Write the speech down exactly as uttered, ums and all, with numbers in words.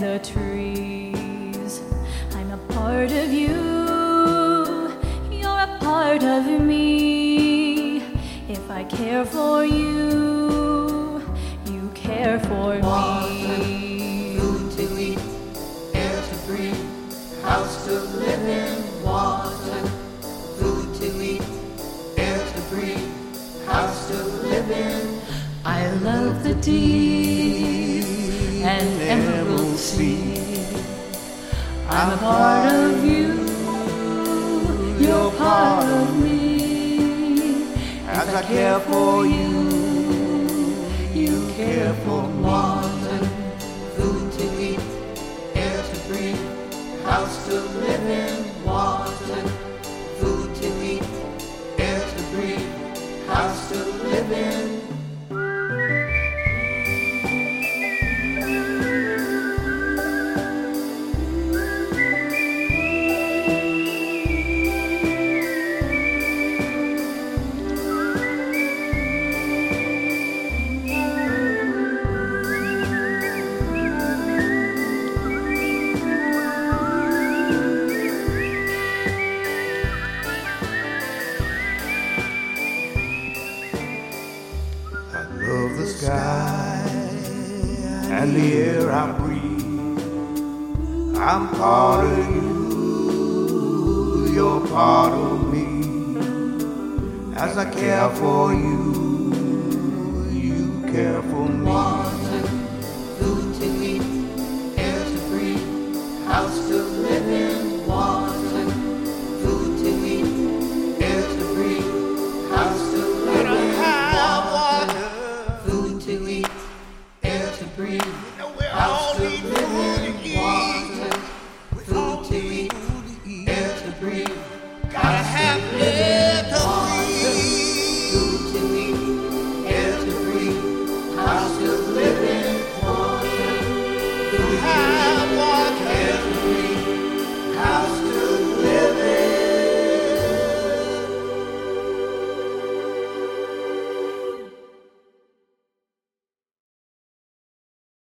the trees. I'm a part of you, you're a part of me. If I care for you, you care for Water, me. food to eat, air to breathe, house to live in. Water, food to eat, air to breathe, house to live in. I love the deep and emerald sea. I'm a part of you, you're part of me. As I care for you, you care for me. water, food to eat, air to breathe, house to live in. Water, food to eat, air to breathe, house to live in. I love the sky and the air I breathe. I'm part of you, you're part of me. As I care for you, you care for me.